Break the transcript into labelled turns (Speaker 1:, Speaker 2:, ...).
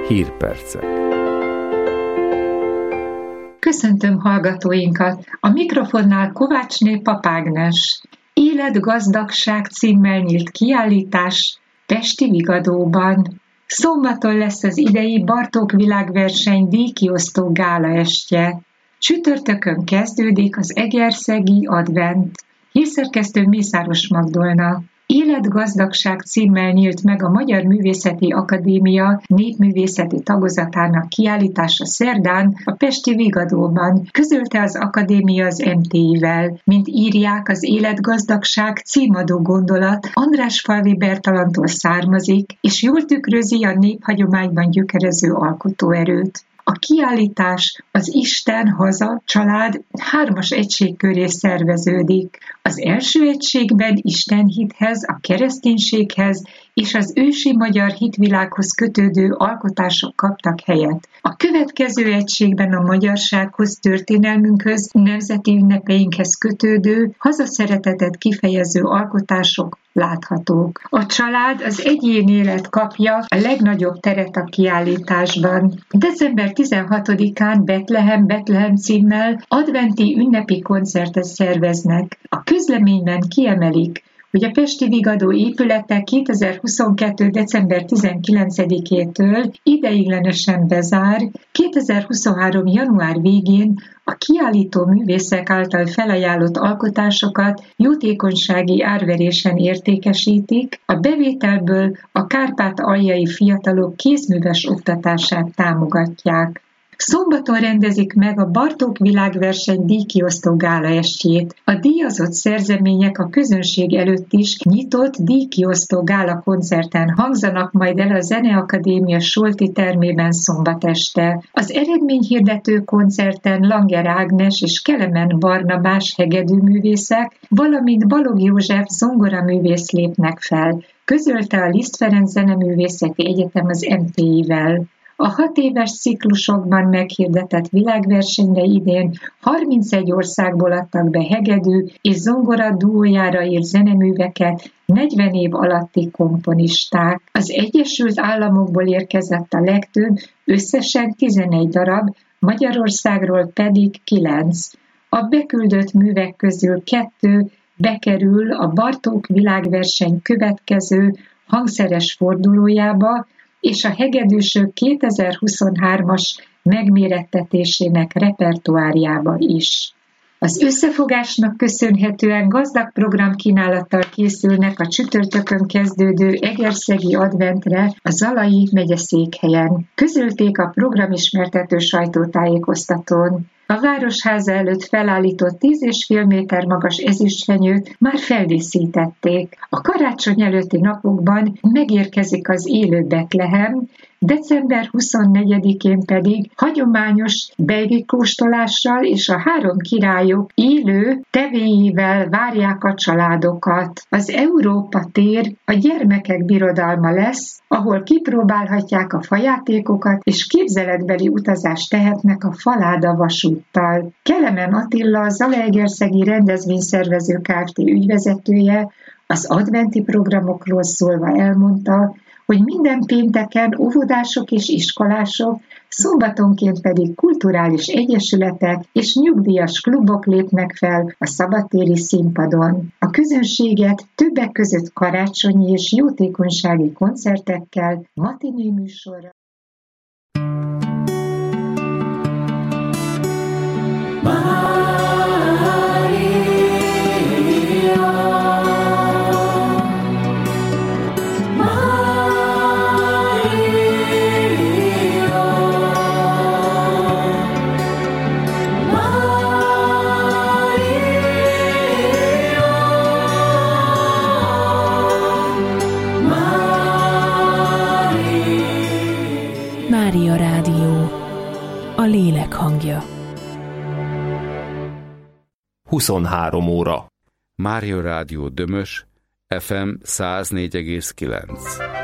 Speaker 1: Hírpercek.
Speaker 2: Köszöntöm hallgatóinkat! A mikrofonnál Kovácsné Papágnes. Életgazdagság címmel nyílt kiállítás Pesti Vigadóban. Szombaton lesz az idei Bartók világverseny díjkiosztó gálaestje. Csütörtökön kezdődik az egerszegi advent. Hírszerkesztő Mészáros Magdolna. Életgazdagság címmel nyílt meg a Magyar Művészeti Akadémia népművészeti tagozatának kiállítása szerdán a pesti Vigadóban, közölte az akadémia az MTI-vel. Mint írják, az életgazdagság címadó gondolat Andrásfalvi Bertalantól származik, és jól tükrözi a néphagyományban gyökerező alkotóerőt. A kiállítás az Isten, haza, család 3 egység köré szerveződik. Az első egységben istenhithez, a kereszténységhez és az ősi magyar hitvilághoz kötődő alkotások kaptak helyet. A következő egységben a magyarsághoz, történelmünkhöz, nemzeti ünnepeinkhez kötődő, hazaszeretetet kifejező alkotások láthatók. A család, az egyén élet kapja a legnagyobb teret a kiállításban. December 16-án Betlehem címmel adventi ünnepi koncertet szerveznek. A közleményben kiemelik, hogy a Pesti Vigadó épülete 2022. december 19-től ideiglenesen bezár, 2023. január végén a kiállító művészek által felajánlott alkotásokat jótékonysági árverésen értékesítik, a bevételből a kárpát-aljai fiatalok kézműves oktatását támogatják. Szombaton rendezik meg a Bartók világverseny díjkiosztó gálaestjét. A díjazott szerzemények a közönség előtt is nyitott díjkiosztó gála koncerten hangzanak majd el a Zeneakadémia Solti termében szombat este. Az eredményhirdető koncerten Langer Ágnes és Kelemen Barnabás hegedűművészek, valamint Balogh József zongoraművész lépnek fel, közölte a Liszt Ferenc Zeneművészeti Egyetem az MTI-vel. A 6 éves ciklusokban meghirdetett világversenyre idén 31 országból adtak be hegedű és zongora duójára írt zeneműveket 40 év alatti komponisták. Az Egyesült Államokból érkezett a legtöbb, összesen 11 darab, Magyarországról pedig 9. A beküldött művek közül 2 bekerül a Bartók világverseny következő hangszeres fordulójába, és a hegedűsök 2023-as megmérettetésének repertoárjába is. Az összefogásnak köszönhetően gazdag programkínálattal készülnek a csütörtökön kezdődő egerszegi adventre a Zalai megyeszékhelyen. Közölték a programismertető sajtótájékoztatón. A Városháza előtt felállított 10,5 méter magas ezüstfenyőt már feldíszítették. A karácsony előtti napokban megérkezik az élő Betlehem, december 24-én pedig hagyományos bejvikóstolással és a 3 királyok élő tevéivel várják a családokat. Az Európa tér a gyermekek birodalma lesz, ahol kipróbálhatják a fajátékokat és képzeletbeli utazást tehetnek a Faláda vasúttal. Kelemen Attila, a Zalaegerszegi rendezvényszervező Kft. Ügyvezetője az adventi programokról szólva elmondta, hogy minden pénteken óvodások és iskolások, szombatonként pedig kulturális egyesületek és nyugdíjas klubok lépnek fel a szabadtéri színpadon. A közönséget többek között karácsonyi és jótékonysági koncertekkel, matiné műsorra.
Speaker 3: Mária Rádió, a lélek hangja.
Speaker 1: 23 óra.
Speaker 4: Mária Rádió Dömös, FM 104,9.